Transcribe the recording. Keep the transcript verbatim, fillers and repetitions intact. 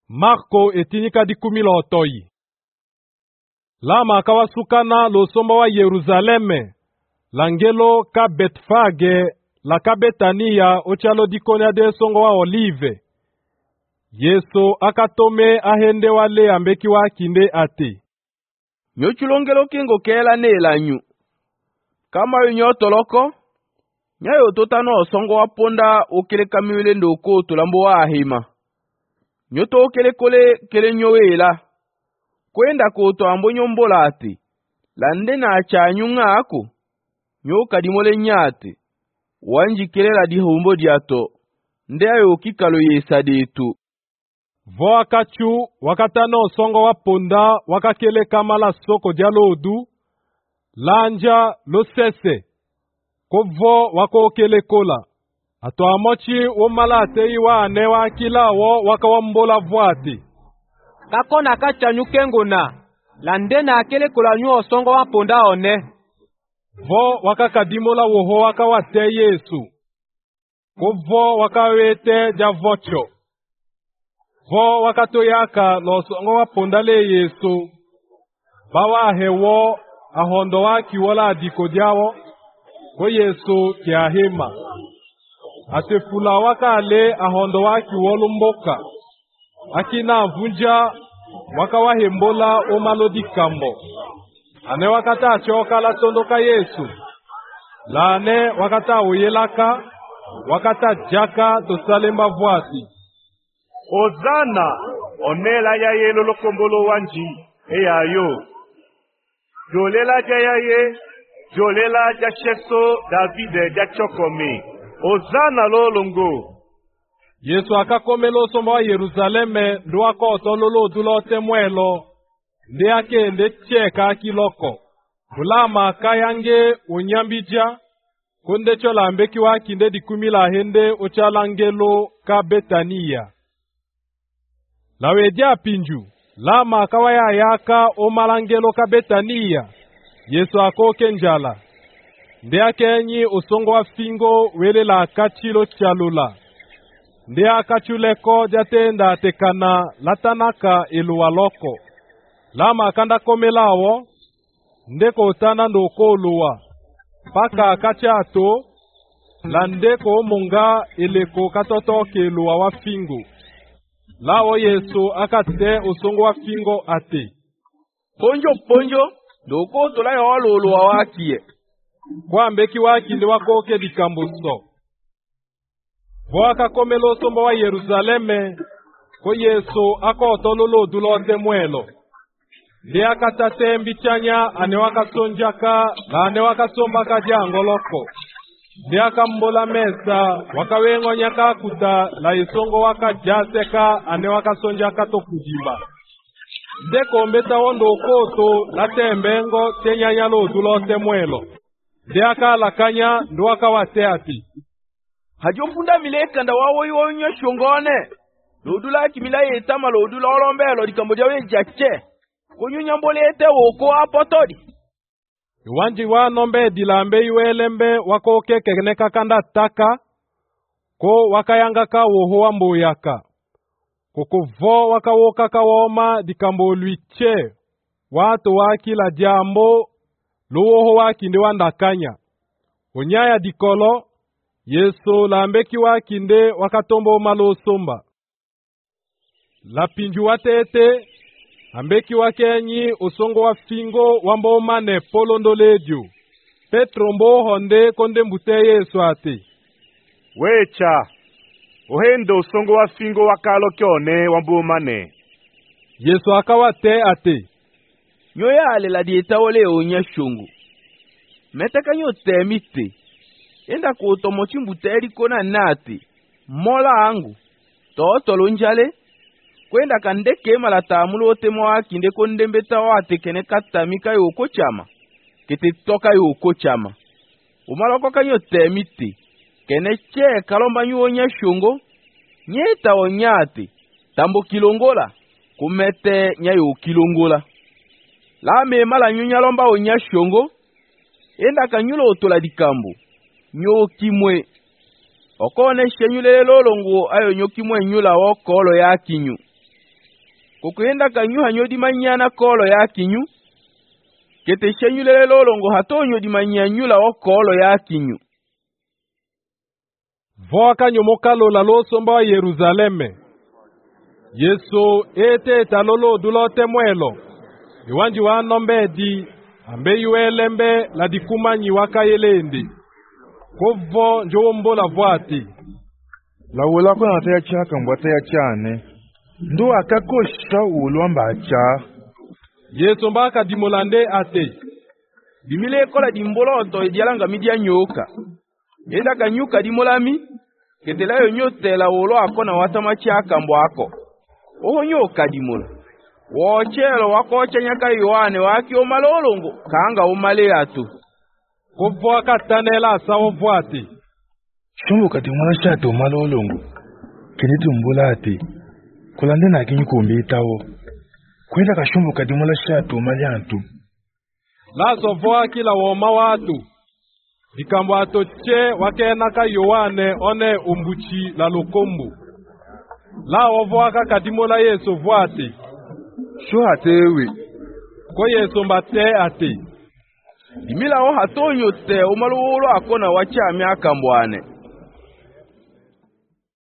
Marko etinika dikumi lotoi. Lama akawasukana losomba wa Yerusaleme, langelo ka Betfage, la ka Betania ochalo dikonya de songo wa Olive. Yesu akatome ahende wale ambeki wa kinde ate. Nyochulongelo kingo kela nelanyu. Kama yonyotoloko, nyayo totano songo wa ponda okele kamiwele ndoko tulambo wa ahima. Nyoto okele kole kele nyowela. Kwenda koto ambo nyombola ati. Lande na achanyunga ako. Nyo kadimole nyate. Wanji kele la dihumbo diato. Nde ayo kikalo yesa detu. Vo akachu wakatano songo wa ponda wakakele kamala soko dialo odu. Lanja lo sese. Kovo wako okele kola. Ato amochi umalate iwa anewa kila wo wakawambola vuati. Kakona kachanyu kengona. Lande na akele kola nyu osongo wa ponda one. Vo wakakadimola woho wakawate Yesu. Kovo wakawete javocho. Vo wakatoyaka losongo wa ponda le Yesu. Bawa hewo ahondo waki wala adiko diawo. Ko Yesu kiahima. Atefula wakale ahondo waki wolumboka. Akina vunja wakawahembola omalodi kambo. Ane wakata achoka la tondoka Yesu. Lane wakata uyelaka. Wakata jaka tosalemba vuati. Ozana onela ya ye lolokombolo wanji eya yo. Jolela jaya ye. Jolela jachefso David jachokome. Ozana lolongo. Yesu akakomelo somba wa Yerusaleme nduwako otololo dulote mwelo. Nde ake nde cheka kiloko. Kulama kayange unyambija. Kunde chola ambeki waki nde dikumila hende ochalangelo ka Betania. Lawedia pinju. Lama kawaya yaka omalangelo ka Betania. Yesu akoke njala. Nde akenyi usongo wa fingo wele la kachilo chalula. Nde akachuleko jatenda tekana latanaka eluwaloko. Lama akanda komelawo. Ndeko utana ndoko uluwa. Paka akachato. Landeko munga eleko katotoke eluwa wa fingo. Lawo Yesu akate usongo wa fingo ate. Ponjo ponjo. Ndoko tola ya walolo wa wakie. Kwa mbeki waki ndi wakoke dikambuso. Waka komelo somba wa Yerusaleme. Ko Yesu ako otololo dulote mwelo. Ndi akatate mbichanya ane wakasonjaka na ane wakasombaka jangoloko. Ndi akambola mesa wakawengonyaka kuta la isongo wakajaseka ane wakasonjaka tokujimba. Ndeko mbeta wondo koto la tembengo tenyanya lo dulote mwelo. Ndiaka lakanya nduwaka wate ati. Hajofunda mileka nda wawo iwo nyo shungone. Lodula kimila yetama lodula olombelo dikamboja we jache. Kunyu nyambolete woko apotodi. Iwanji wanombe dilambe iwelembe wako kekene kakanda taka. Ko wakayanga ka woho wambuyaka. Kukuvo wakawoka kawoma dikambo luiche. Watu waki la jambo. Luoho waki ndi wandakanya. Unyaya dikolo. Yesu la ambeki waki nde wakatombo malo somba. La pinju watete. Ambeki wakenyi usongo wa fingo wambo mane polo ndoleju. Petro mbo honde konde mbute Yesu ate. Wecha. Ohendo usongo wa fingo wakalo kione wambo mane. Yesu akawate ate. Nyoya ale la dieta ole onya shungu. Metaka nyo temite. Enda kutomochi mbuteri kona nati. Mola angu. Toto njale. Kwenda kandeke malatamulo otemo waki nde konde mbeta wate kene katamika yoko chama. Kete toka yoko chama. Umaloko kanyo temite. Kene che kalomba nyo onya shungu. Nyeta onyate. Tambo kilongola. Kumete nyayo kilongola. La me mala nyunya lomba onya shongo. Enda kanyulo otola dikambo. Nyo kimwe. Okone shenyule lolongo ayo nyo kimwe nyula wokolo ya kinyu. kukuyenda kanyu hanyo di manyana kolo ya kinyu kete shenyu lele lolongo hatonyo di manyanyula o kolo ya kinyu. Voka nyomoka lola losomba wa Yerusaleme. Yesu ete talolo dulote mwelo. Iwanji wa nombe di ambe yuelembe la dikumanyi waka yelendi. Kovo njombo la vuati. La wula kuna te cha kambwate ya chane. Ndo akakosha ulwamba cha. Yesu mbaka dimolande ate. Bimile kola dimboloto edialanga midia nyoka. Enda kanyuka dimolami. Ketela yo nyote la ulo akona watama cha kambwako. Oho nyoka dimola. Wochelo wako chanyaka yoane waki omalolongo. Kanga omale atu. Kovo katanela sawo vuati. Shumbu katimula shatu omalolongo. Kinitu mbula ati. Kulande na kinyu kumbi itawo. Kwenda kashumbu katimula shatu omaliantu. Lazo voa kila woma watu. Dikambo atoche wakena ka yoane one umbuchi la lokombu. La ovoa ka kadimola Yesu vuati. Shu hatewi. Ko Yesu mbate ati. Dimila o hatonyo te omaluolo akona wacha miaka mbwane.